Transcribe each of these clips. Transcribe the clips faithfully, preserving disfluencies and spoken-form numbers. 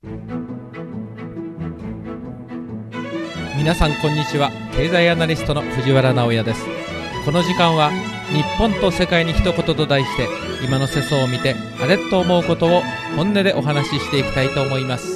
皆さんこんにちは。経済アナリストの藤原直也です。この時間は日本と世界に一言と題して、今の世相を見てあれっと思うことを本音でお話ししていきたいと思います。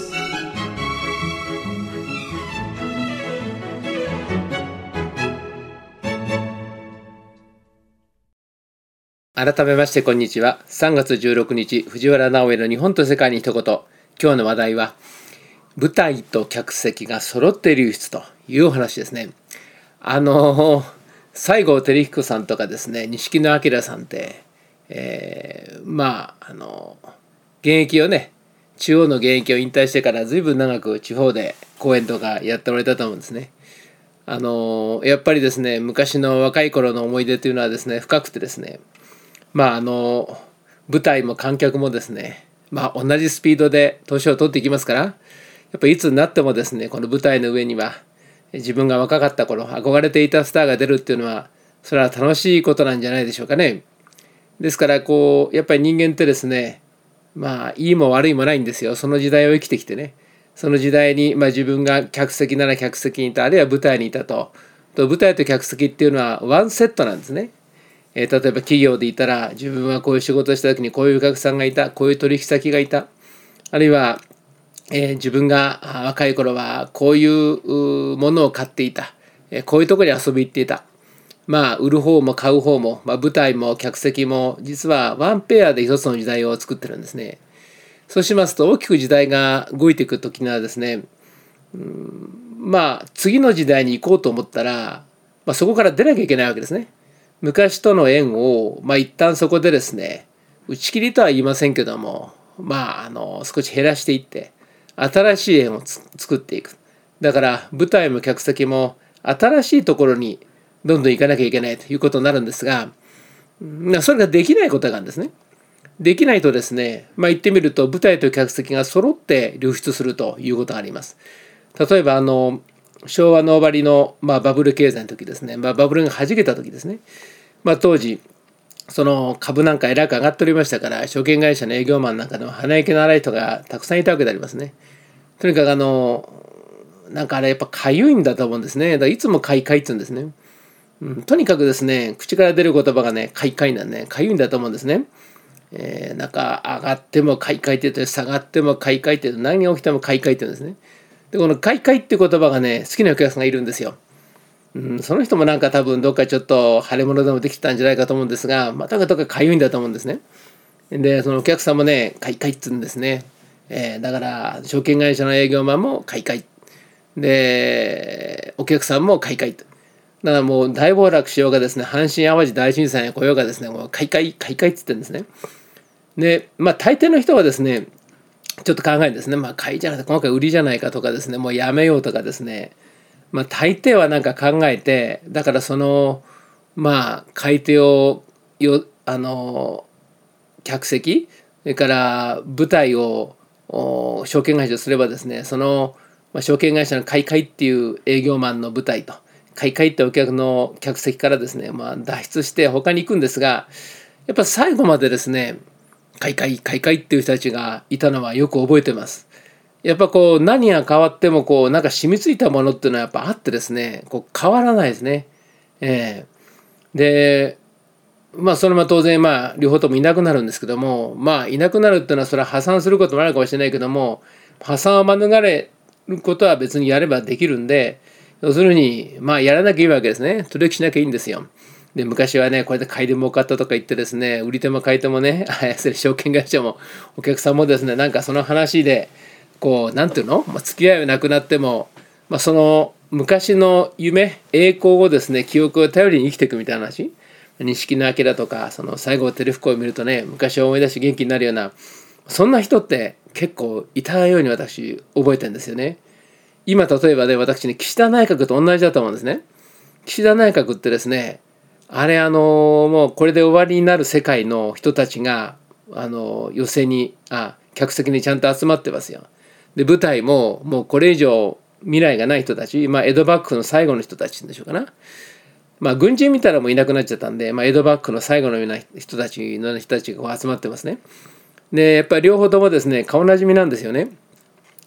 改めましてこんにちは。さんがつじゅうろくにち、藤原直也の日本と世界に一言。今日の話題は舞台と客席が揃って流出というお話ですね。あの西郷輝彦さんとかですね、錦野旦さんって、えー、まああの現役をね中央の現役を引退してから随分長く地方で公演とかやっておられたと思うんですね。あのやっぱりですね、昔の若い頃の思い出というのはですね深くてですね、まああの舞台も観客もですね、まあ同じスピードで年を取っていきますから、やっぱりいつになってもですね、この舞台の上には自分が若かった頃憧れていたスターが出るっていうのは、それは楽しいことなんじゃないでしょうかね。ですからこうやっぱり人間ってですね、まあいいも悪いもないんですよ。その時代を生きてきてね、その時代に、まあ、自分が客席なら客席にいた、あるいは舞台にいたと。と舞台と客席っていうのはワンセットなんですね。えー、例えば企業でいたら、自分はこういう仕事をした時にこういうお客さんがいた、こういう取引先がいた、あるいは、えー、自分が若い頃はこういうものを買っていた、えー、こういうところに遊び行っていた。まあ売る方も買う方も、まあ、舞台も客席も実はワンペアで一つの時代を作ってるんですね。そうしますと大きく時代が動いていく時にはですね、うん、まあ次の時代に行こうと思ったら、まあ、そこから出なきゃいけないわけですね。昔との縁を、まあ、一旦そこでですね、打ち切りとは言いませんけども、まあ、あの少し減らしていって新しい縁を作っていく。だから舞台も客席も新しいところにどんどん行かなきゃいけないということになるんですが、それができないことがあるんですね。できないとですね、まあ、言ってみると舞台と客席が揃って流出するということがあります。例えばあの昭和の終わりの、まあ、バブル経済の時ですね、まあ、バブルがはじけた時ですね、まあ、当時その株なんかえらく上がっておりましたから、証券会社の営業マンなんかの鼻息の荒い人がたくさんいたわけでありますね。とにかくあのなんかあれやっぱかゆいんだと思うんですね。だからいつもかいかいって言うんですね。うん、とにかくですね、口から出る言葉がねかいかいなんね、かゆいんだと思うんですね。えー、なんか上がってもかいかいって言って、下がってもかいかいって言って、何が起きてもかいかいって言うんですね。でこのかいかいって言葉がね好きなお客さんがいるんですよ。うん、その人もなんか多分どっかちょっと腫れ物でもできたんじゃないかと思うんですが、またどっかかゆいんだと思うんですね。でそのお客さんもねかいかいって言うんですね。えー、だから証券会社の営業マンもかいかいで、お客さんもかいかいと。だからもう大暴落しようがですね、阪神・淡路大震災に来ようがですね、もうかいかいかいかいって言ってるんですね。でまあ大抵の人はですねちょっと考えるんですね。まあ買いじゃなくて今回売りじゃないかとかですね、もうやめようとかですね、まあ大抵はなんか考えて、だからそのまあ買い手をよあの客席、それから舞台を証券会社とすればですね、その、まあ、証券会社の買い買いっていう営業マンの舞台と買い買いってお客の客席からですね、まあ脱出して他に行くんですが、やっぱ最後までですね買い買い買い買いっていう人たちがいたのはよく覚えてます。やっぱこう何が変わってもこうなんか染みついたものっていうのはやっぱあってですね、こう変わらないですね。えー、でまあそれも当然まあ両方ともいなくなるんですけども、まあいなくなるっていうのはそれは破産することもあるかもしれないけども、破産を免れることは別にやればできるんで、要するにまあやらなきゃいいわけですね。取引しなきゃいいんですよ。で昔はねこれで買いで儲かったとか言ってですね、売り手も買い手もね証券会社もお客さんもですね、なんかその話でこうなんていうの、まあ、付き合いはなくなっても、まあ、その昔の夢栄光をですね記憶を頼りに生きていくみたいな話、錦野旦とかその西郷輝彦を見るとね、昔を思い出して元気になるような、そんな人って結構いたように私覚えてるんですよね。今例えばね、私ね岸田内閣と同じだと思うんですね。岸田内閣ってですね、あれあのもうこれで終わりになる世界の人たちがあの寄席にあ客席にちゃんと集まってますよ。で舞台ももうこれ以上未来がない人たち、まあ、江戸幕府の最後の人たちでしょうかな。まあ軍人見たらもういなくなっちゃったんで、まあ、江戸幕府の最後のような人たちの人たちが集まってますね。でやっぱり両方ともですね顔なじみなんですよね。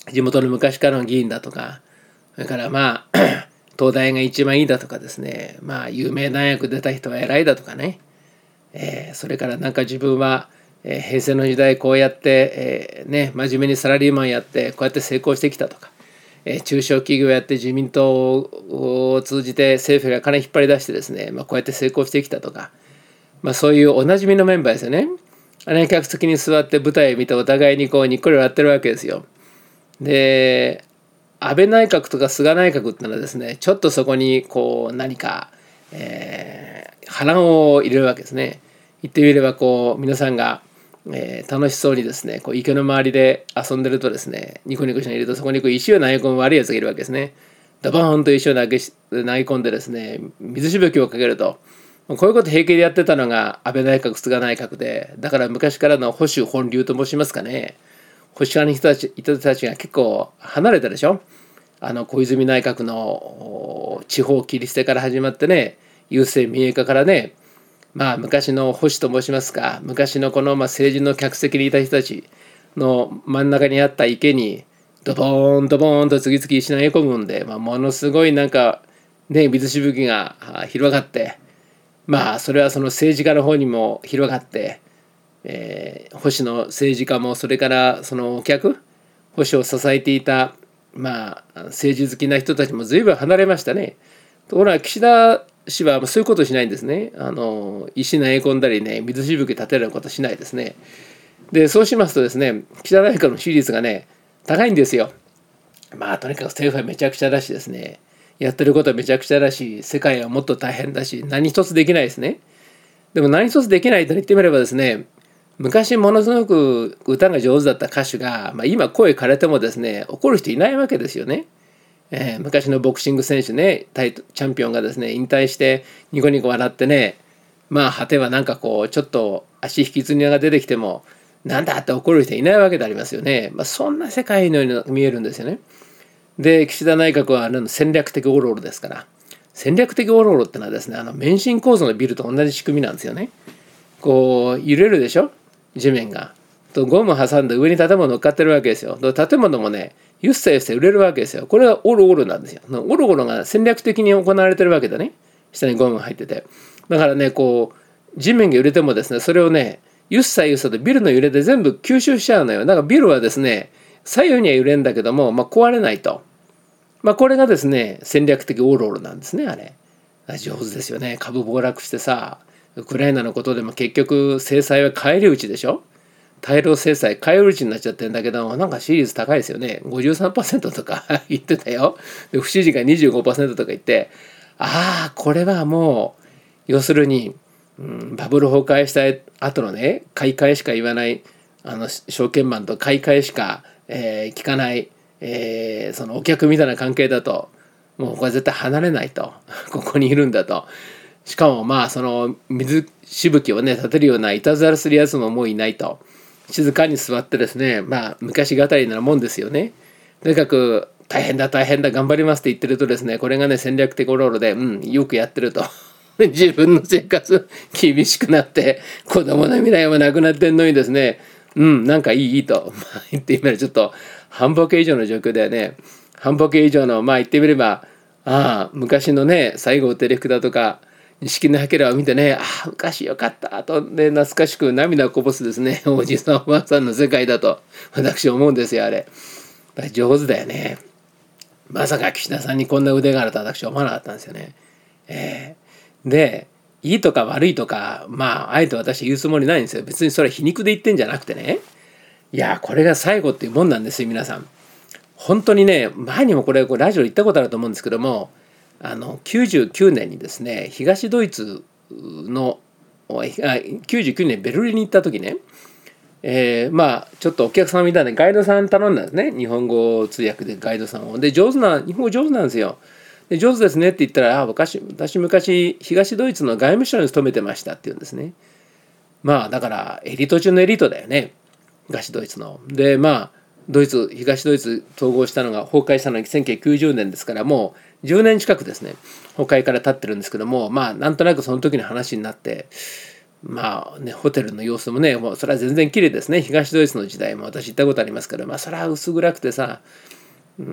地元の昔からの議員だとか、それからまあ東大が一番いいだとかですね、まあ有名大学出た人は偉いだとかね、えー、それからなんか自分は、えー、平成の時代こうやって、えーね、真面目にサラリーマンやってこうやって成功してきたとか、えー、中小企業やって自民党を通じて政府が金引っ張り出してですね、まあ、こうやって成功してきたとか、まあ、そういうおなじみのメンバーですよね。あれ客席に座って舞台を見てお互いにこうにっこり笑ってるわけですよ。で安倍内閣とか菅内閣ってのはですね、ちょっとそこにこう何か、えー、波乱を入れるわけですね。言ってみればこう皆さんが、えー、楽しそうにですね、こう池の周りで遊んでるとですね、ニコニコしながらいるとそこにこう石を投げ込む悪いやつがいるわけですね。ドボーンと石を投げ投げ込んでですね、水しぶきをかけると、こういうこと平気でやってたのが安倍内閣菅内閣で、だから昔からの保守本流と申しますかね、保守派の人たち人たちが結構離れたでしょ。あの小泉内閣の地方切り捨てから始まってね、郵政民営化からね、まあ昔の保守と申しますか、昔のこのまあ政治の客席にいた人たちの真ん中にあった池にドボーンドボーンと次々石投げ込むんで、まあ、ものすごいなんかね水しぶきが広がって、まあそれはその政治家の方にも広がって、えー、保守の政治家もそれからそのお客保守を支えていた、まあ、政治好きな人たちも随分離れましたね。ところが岸田氏はそういうことしないんですね。あの石投げ込んだりね、水しぶき立てるようなことしないですね。でそうしますとですね、岸田内閣の支持率がね高いんですよ。まあとにかく政府はめちゃくちゃだしですね、やってることはめちゃくちゃだし、世界はもっと大変だし、何一つできないですね。でも何一つできないと言ってみればですね、昔ものすごく歌が上手だった歌手が、まあ、今声枯れてもですね怒る人いないわけですよね。えー、昔のボクシング選手ね、タイトチャンピオンがですね引退してニコニコ笑ってね、まあ果てはなんかこうちょっと足引きずりが出てきてもなんだって怒る人いないわけでありますよね。まあ、そんな世界のように見えるんですよね。で岸田内閣はあの戦略的オロオロですから、戦略的オロオロってのはですね、あの免震構造のビルと同じ仕組みなんですよね。こう揺れるでしょ、地面が。とゴム挟んで上に建物乗っかってるわけですよ。建物もねゆっさゆっさ揺れるわけですよ。これはオロオロなんですよ。オロオロが戦略的に行われてるわけだね。下にゴムが入ってて、だからねこう地面が揺れてもですね、それをねゆっさゆっさとビルの揺れで全部吸収しちゃうのよ。だからビルはですね左右には揺れるんだけども、まあ、壊れないと、まあ、これがですね戦略的オロオロなんですね。あれ上手ですよね。株暴落してさ、ウクライナのことでも結局制裁は返り討ちでしょ。対ロ制裁返り討ちになっちゃってるんだけど、なんか支持率高いですよね。ごじゅうさんパーセント とか言ってたよ。で不支持が にじゅうごパーセント とか言って、ああこれはもう要するに、うん、バブル崩壊した後のね買い替えしか言わないあの証券マンと買い替えしか、えー、聞かない、えー、そのお客みたいな関係だと、もうこれ絶対離れないとここにいるんだと。しかもまあその水しぶきをね立てるようないたずらするやつももういないと、静かに座ってですね、まあ昔語りなもんですよね。とにかく大変だ大変だ頑張りますって言ってるとですね、これがね戦略的オロオロで、うんよくやってると自分の生活厳しくなって子供の未来もなくなってんのにですね、うんなんかいいいいと、まあ、言ってみればちょっと半ボケ以上の状況だよね。半ボケ以上のまあ言ってみれば、ああ昔のね西郷輝彦だとか錦のはけらを見てね、ああ昔よかったとで懐かしく涙をこぼすですねおじさんおばあさんの世界だと私思うんですよ。あれ上手だよね。まさか岸田さんにこんな腕があると私は思わなかったんですよね。えー、でいいとか悪いとかまああえて私言うつもりないんですよ。別にそれは皮肉で言ってんじゃなくてね、いやこれが最後っていうもんなんですよ。皆さん本当にね、前にもこれこれラジオで言ったことあると思うんですけども、あのきゅうじゅうきゅうねんにですね東ドイツのきゅうじゅうきゅうねんベルリンに行った時ね、えー、まあちょっとお客さんみたいなガイドさん頼んだんですね。日本語通訳でガイドさんを。で上手な日本語上手なんですよ。で上手ですねって言ったら、あ昔私昔東ドイツの外務省に勤めてましたって言うんですね。まあだからエリート中のエリートだよね、東ドイツの。でまあドイツ東ドイツ統合したのが崩壊したのがせんきゅうひゃくきゅうじゅうねんですから、もうじゅうねん近くですね崩壊から経ってるんですけども、まあなんとなくその時の話になって、 まあね、ホテルの様子もね、もうそれは全然綺麗ですね。東ドイツの時代も私行ったことありますけど、まあそれは薄暗くてさ、うん、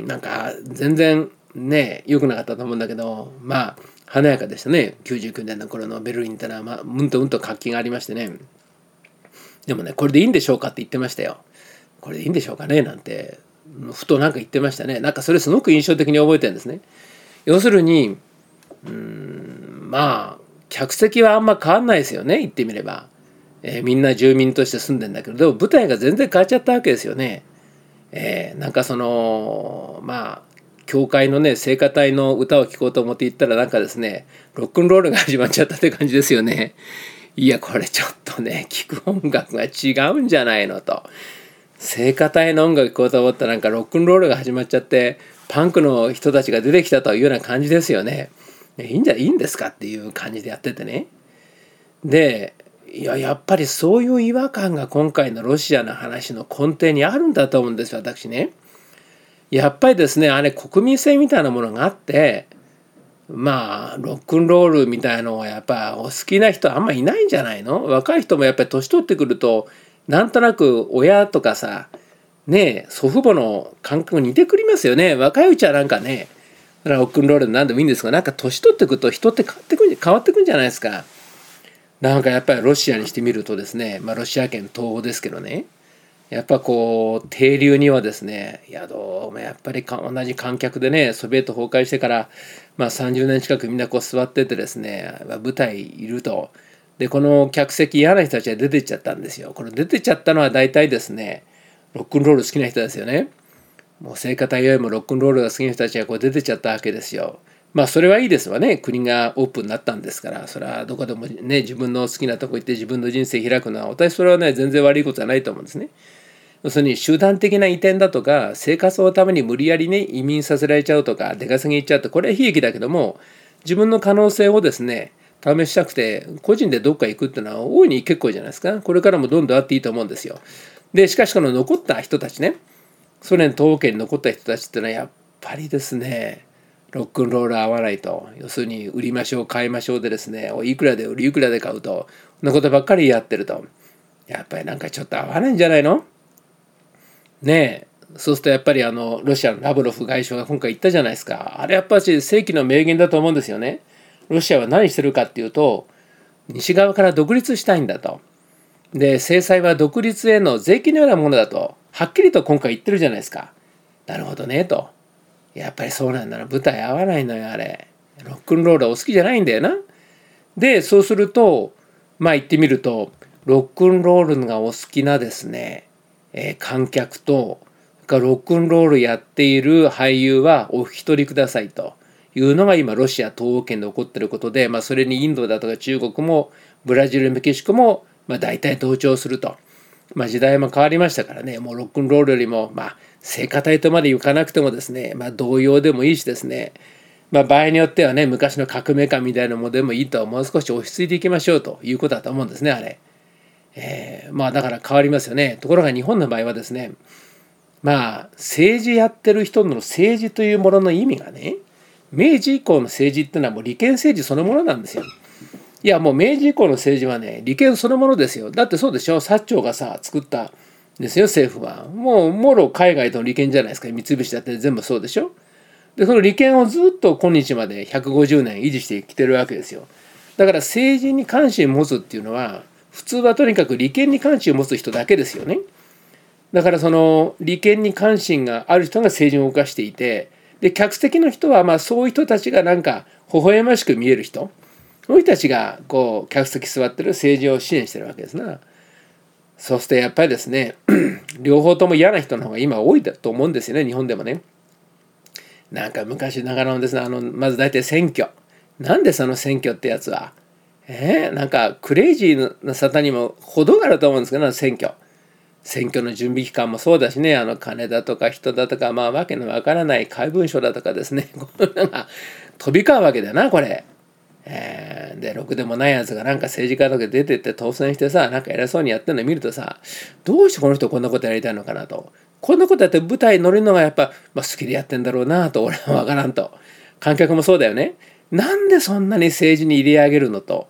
なんか全然ね、良くなかったと思うんだけど、まあ華やかでしたね。きゅうじゅうきゅうねんの頃のベルリンってのは、まあ、うんとうんと活気がありましてね。でもね、これでいいんでしょうかって言ってましたよ。これでいいんでしょうかねなんて、ふとなんか言ってましたね。なんかそれすごく印象的に覚えてるんですね。要するに、うーん、まあ、客席はあんま変わんないですよね、言ってみれば。えーみんな住民として住んでんだけど、でも舞台が全然変わっちゃったわけですよね。えーなんかその、まあ、教会のね、聖歌隊の歌を聴こうと思って行ったらなんかですね、ロックンロールが始まっちゃったって感じですよね。いや、これちょっとね、聴く音楽が違うんじゃないのと。聖歌隊の音楽聴こうと思ったらなんかロックンロールが始まっちゃって、パンクの人たちが出てきたというような感じですよね。いいんじゃいいんですかっていう感じでやっててね。で、いや、やっぱりそういう違和感が今回のロシアの話の根底にあるんだと思うんですよ、私ね。やっぱりですね、あれ国民性みたいなものがあって、まあ、ロックンロールみたいのはやっぱお好きな人あんまいないんじゃないの？若い人もやっぱり年取ってくると、なんとなく親とかさ、ねえ、祖父母の感覚似てくりますよね。若いうちはなんかね、ロックンロール何でもいいんですが、なんか年取ってくると人って変わってくん変わってくんじゃないですか。なんかやっぱりロシアにしてみるとですね、まあロシア圏東欧ですけどね、やっぱこう停留にはですね、いやどうもやっぱりか同じ観客でね、ソビエト崩壊してから、まあ、さんじゅうねん近くみんなこう座っててですね、舞台いると。でこの客席嫌な人たちが出てっちゃったんですよ。これ出てっちゃったのは大体ですね、ロックンロール好きな人ですよね。もう聖歌隊よりもロックンロールが好きな人たちがこう出てっちゃったわけですよ。まあそれはいいですわね。国がオープンになったんですから、それはどこでもね、自分の好きなとこ行って自分の人生開くのは、私それはね、全然悪いことじゃないと思うんですね。要するに集団的な移転だとか、生活のために無理やりね、移民させられちゃうとか、出稼ぎ行っちゃうと、これは悲劇だけども、自分の可能性をですね、試したくて、個人でどっか行くっていうのは大いに結構じゃないですか。これからもどんどんあっていいと思うんですよ。で、しかしこの残った人たちね、ソ連東欧圏に残った人たちっていうのはやっぱりですね、ロックンロール合わないと、要するに売りましょう買いましょうでですね、いくらで売りいくらで買うと、そんなことばっかりやってると、やっぱりなんかちょっと合わないんじゃないのねえ。そうするとやっぱりあのロシアのラブロフ外相が今回言ったじゃないですか。あれやっぱり世紀の名言だと思うんですよね。ロシアは何してるかっていうと、西側から独立したいんだと。で、制裁は独立への税金のようなものだと、はっきりと今回言ってるじゃないですか。なるほどね、と。やっぱりそうなんだな。舞台合わないのよ、あれ。ロックンロールはお好きじゃないんだよな。で、そうすると、まあ言ってみると、ロックンロールがお好きなですね、えー観客と、ロックンロールやっている俳優はお引き取りくださいというのが今ロシア東欧圏で起こっていることで、まあ、それにインドだとか中国もブラジルメキシコもまあ大体同調すると、まあ、時代も変わりましたからね、もうロックンロールよりもまあ聖歌隊とまでいかなくてもですね、まあ、童謡でもいいしですね、まあ、場合によってはね、昔の革命家みたいなものでもいいと、もう少し落ち着いていきましょうということだと思うんですね、あれ。えー、まあだから変わりますよね。ところが日本の場合はですね、まあ政治やってる人の政治というものの意味がね、明治以降の政治ってのはもう利権政治そのものなんですよ。いやもう明治以降の政治はね、利権そのものですよ。だってそうでしょ、薩長がさ作ったんですよ、政府は。もうもろ海外との利権じゃないですか。三菱だって全部そうでしょ。でその利権をずっと今日までひゃくごじゅうねん維持してきてるわけですよ。だから政治に関心を持つっていうのは、普通はとにかく利権に関心を持つ人だけですよね。だからその利権に関心がある人が政治を動かしていて、で客席の人はまあそういう人たちがなんか微笑ましく見える人、そういう人たちがこう客席座ってる政治を支援してるわけですな。そうするとやっぱりですね、両方とも嫌な人の方が今多いだと思うんですよね、日本でもね。なんか昔ながらのですね、あのまず大体選挙。なんでその選挙ってやつは、えー、なんかクレイジーな沙汰にも程があると思うんですけど、選挙。選挙の準備期間もそうだしね、あの金だとか人だとか、まあわけのわからない怪文書だとかですね、こういうのが飛び交うわけだよな、これ。えー、で、ろくでもないやつがなんか政治家とか出てって当選してさ、なんか偉そうにやってるの見るとさ、どうしてこの人こんなことやりたいのかなと。こんなことやって舞台に乗るのがやっぱ、まあ、好きでやってんだろうなと、俺はわからんと。観客もそうだよね。なんでそんなに政治に入れ上げるのと。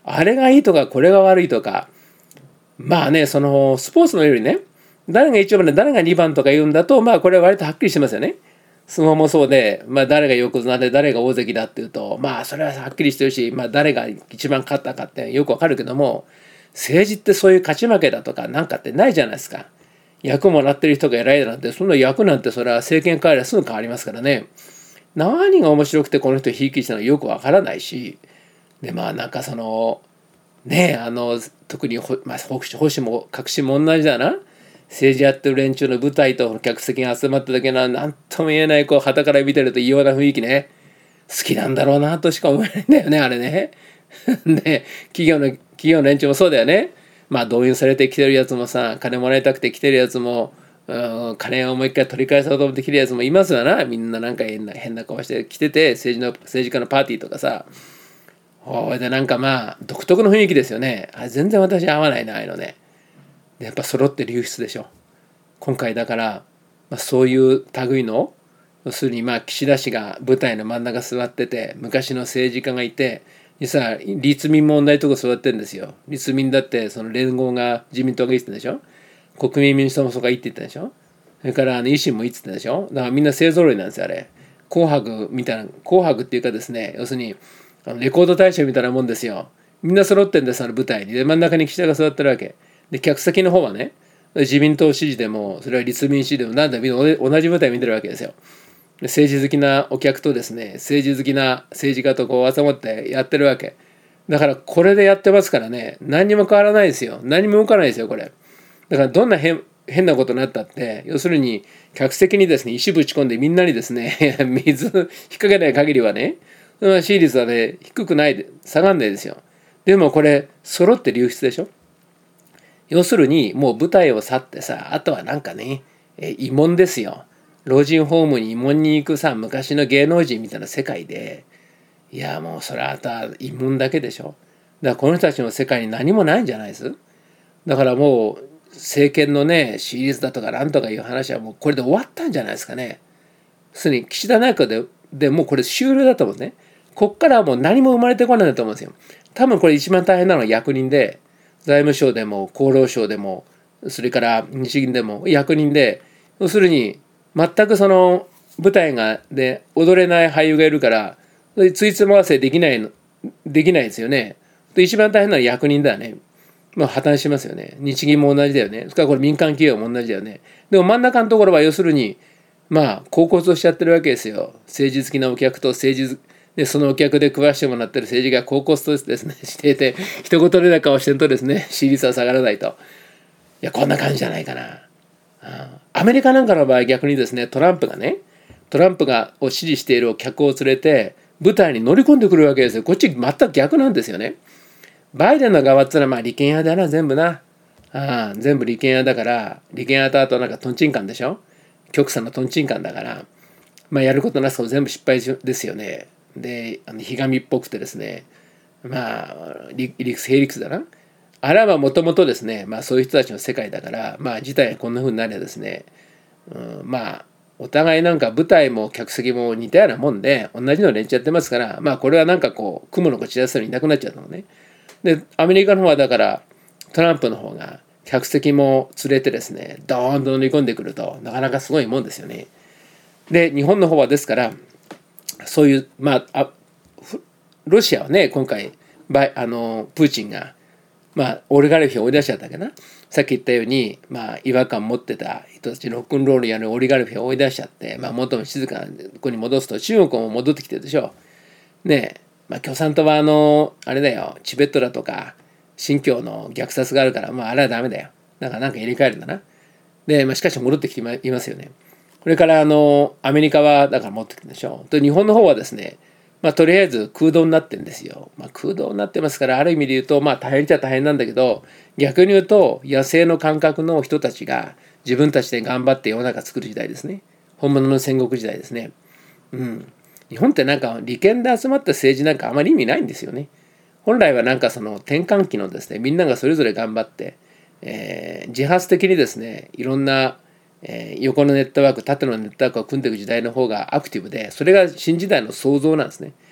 あれがいいとかこれが悪いとか、まあね、そのスポーツのよりね、誰がいちばんで誰がにばんとか言うんだと、まあこれは割とはっきりしてますよね。相撲もそうで、まあ、誰が横綱で誰が大関だっていうと、まあそれははっきりしてるし、まあ、誰が一番勝ったかってよくわかるけども、政治ってそういう勝ち負けだとかなんかってないじゃないですか。役もらってる人が偉いなんて、その役なんてそれは政権変わりゃすぐ変わりますからね。何が面白くてこの人ひいきしたのかよくわからないし、でまあなんかそのねえあの特にほ、まあ、保守も革新も同じだな。政治やってる連中の舞台と客席が集まっただけな何とも言えないこう傍から見てると異様な雰囲気ね、好きなんだろうなとしか思えないんだよねあれね。で企業の企業の連中もそうだよね。まあ動員されてきてるやつもさ、金もらいたくて来てるやつも、うん、金をもう一回取り返そうと思って来てるやつもいますよな。みんななんか変な変な顔して来てて、政治の政治家のパーティーとかさ、ほいでなんかまあ独特の雰囲気ですよね。あれ全然私合わないなああいうのね。やっぱ揃って流出でしょ今回だから、まあ、そういう類の要するにまあ岸田氏が舞台の真ん中座ってて、昔の政治家がいて、実は立民も同じとこ座ってるんですよ。立民だってその連合が自民党がいいって言ったでしょ、国民民主党もそこがいいって言ったでしょ、それからあの維新もいいって言ったでしょ。だからみんな勢ぞろいなんですよあれ。紅白みたいな、紅白っていうかですね、要するにあのレコード大賞みたいなもんですよ。みんな揃ってんですあの舞台に。で真ん中に岸田が座ってるわけで、客席の方はね自民党支持でもそれは立民支持でもなんだみんな同じ舞台見てるわけですよ。政治好きなお客とですね、政治好きな政治家とこう集まってやってるわけだから、これでやってますからね、何にも変わらないですよ。何も動かないですよこれ。だからどんな変変なことになったって、要するに客席にですね石ぶち込んでみんなにですね水引っ掛けない限りはね、支持率はね低くないで下がんないですよ。でもこれ揃って流出でしょ。要するにもう舞台を去ってさ、あとはなんかね、え慰問ですよ。老人ホームに慰問に行くさ、昔の芸能人みたいな世界で、いやもうそれはあとは慰問だけでしょ。だからこの人たちの世界に何もないんじゃないです。だからもう政権のね支持率だとかなんとかいう話はもうこれで終わったんじゃないですかね。すでに岸田内閣ででもうこれ終了だと思うね。こっからはもう何も生まれてこないんだと思うんですよ。多分これ一番大変なのは役人で、財務省でも厚労省でもそれから日銀でも役人で、要するに全くその舞台がで踊れない俳優がいるからついつま合わせできないのできないですよね。で一番大変なのは役人だよね。まあ破綻しますよね。日銀も同じだよね。それからこれ民間企業も同じだよね。でも真ん中のところは要するにまあ恍惚としちゃってるわけですよ。政治好きなお客と政治でそのお客で食わしてもらってる政治が高コストですねしていて、一言でな顔してるとですね支持率は下がらないと。いやこんな感じじゃないかな。アメリカなんかの場合逆にですね、トランプがねトランプがを支持しているお客を連れて舞台に乗り込んでくるわけですよ。こっち全く逆なんですよね。バイデンの側ってのはまあ利権派だな全部な。ああ全部利権派だから、利権派とあとなんかトンチンカンでしょ。極左のトンチンカンだから、まあやることなすと全部失敗ですよね。であのひがみっぽくてですね、まあ理屈平理屈だな。あれはもともとですね、まあそういう人たちの世界だから、まあ事態がこんな風になればですね、うん、まあお互いなんか舞台も客席も似たようなもんで同じの連中やってますから、まあこれはなんかこう雲の子散らすのにいなくなっちゃうのね。でアメリカの方はだからトランプの方が客席も連れてですねドーンと乗り込んでくるとなかなかすごいもんですよね。で日本の方はですからそういうまあ、あロシアはね今回バイあのプーチンがまあオリガルヒを追い出しちゃったけどな、さっき言ったようにまあ違和感持ってた人たちロックンロールやるオリガルヒを追い出しちゃって、まあ元の静かなとこに戻すと中国も戻ってきてるでしょ。ねえ、まあ、共産党はあのあれだよ、チベットだとか新疆の虐殺があるから、まああれはダメだよ。だからなんか入れ替えるんだな。で、まあ、しかし戻ってきていますよね。これからあのアメリカはだから持ってくるでしょ。で日本の方はですね、まあ、とりあえず空洞になってるんですよ。まあ、空洞になってますから、ある意味で言うとまあ大変っちゃ大変なんだけど、逆に言うと野生の感覚の人たちが自分たちで頑張って世の中作る時代ですね。本物の戦国時代ですね。うん、日本ってなんか利権で集まった政治なんかあまり意味ないんですよね。本来はなんかその転換期のですね、みんながそれぞれ頑張って、えー、自発的にですねいろんなえー、横のネットワーク縦のネットワークを組んでいく時代の方がアクティブで、それが新時代の創造なんですね。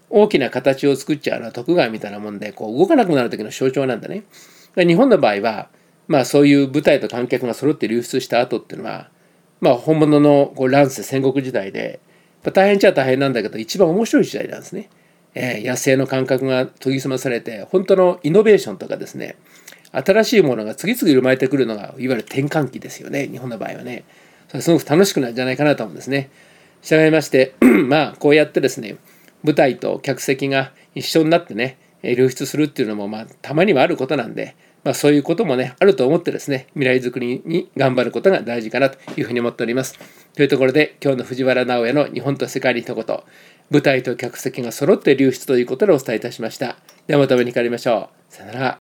大きな形を作っちゃうのは徳川みたいなもんで、こう動かなくなる時の象徴なんだね。日本の場合は、まあ、そういう舞台と観客が揃って流出した後っていうのは、まあ、本物のこう乱世戦国時代で、大変っちゃ大変なんだけど一番面白い時代なんですね。えー、野生の感覚が研ぎ澄まされて、本当のイノベーションとかですね、新しいものが次々生まれてくるのがいわゆる転換期ですよね、日本の場合はね。それすごく楽しくなるんじゃないかなと思うんですね。従いましてまあこうやってですね、舞台と客席が一緒になってね流出するっていうのもまあたまにはあることなんで、まあ、そういうこともねあると思ってですね、未来づくりに頑張ることが大事かなというふうに思っております。というところで今日の藤原直哉の日本と世界に一言、舞台と客席が揃って流出ということでお伝えいたしました。ではまたお目にかかりましょう。さよなら。